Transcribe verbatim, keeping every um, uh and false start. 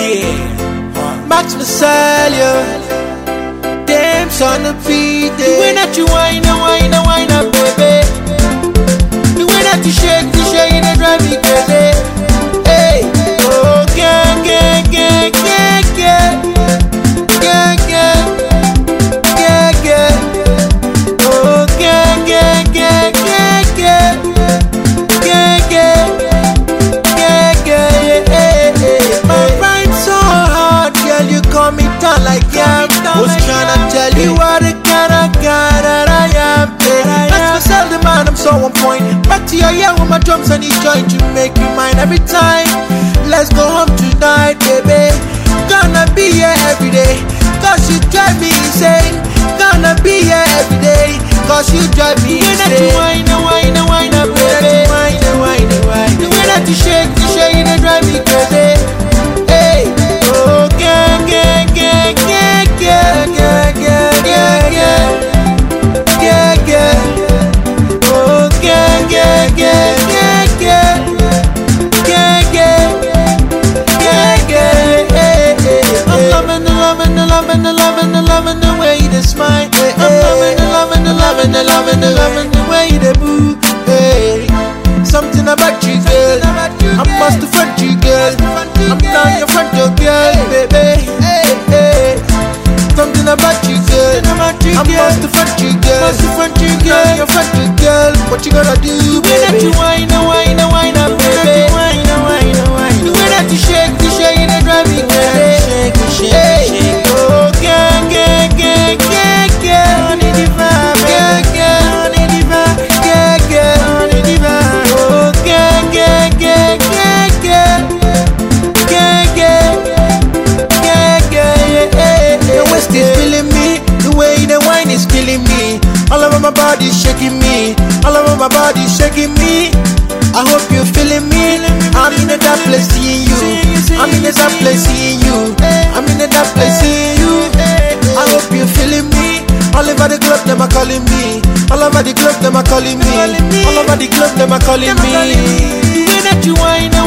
yeah. Max Masalia, damn son of beat. The way that you whine and whine and whine up, baby. The way that you shake, you shake, you drive me crazy. Hey, oh, gang, gang, gang, gang, gang, gang, gang, gang, gang. Oh, gang, gang, gang, gang, gang, gang, gang, gang, gang. My rhyme's so hard, girl, you call me down like yam. Was tryna tell you what the kind of guy that I am. That's myself, the man, I'm so on point. Back to your yeah with my drums and you join to make you mine every time. Let's go home tonight, baby. Gonna be here every day, cause you drive me insane. Gonna be here every day, cause you drive me insane. The way that you whine and whine and whine up, baby. Whine and whine and whine. The way that you shake, you shake, you drive me crazy. Hey, oh, gang, gang, gang, gang, gang, gang, gang, gang, gang, gang. Oh, gang, gang, gang, gang, gang, gang, gang, gang, gang. I'm loving the loving the loving the loving the loving the way you smile. I'm loving the loving the loving the loving the loving the way you move. Hey, something about you, girl. I must have front you, girl. I'm down your front door, girl, baby. Hey, hey. Something about you, girl. I must have front you, girl. Must have front you, girl. Your front you, girl. What you gonna do, baby? The way that you whine and whine and whine up, baby. Whine and whine and whine. The way that you shake, you shake, you drive me crazy. Shake, shake, shake. Oh, gang, gang, gang, gang, gang. Honey diva, gang, gang, honey diva, gang, gang, honey diva. Oh, gang, gang, gang, gang, gang, gang, gang, gang, gang. Your waist is feeling me. The way the wine is killing me. All over my body shaking me. All over my body shaking me. I hope you're feeling me. I'm in a dark place seeing you. I'm in a dark place seeing you. I'm in a dark place seeing you. I hope you're feeling me. All over the club, them are calling me. All over the club, them are calling me. All over the club, them are calling me. The way that you whine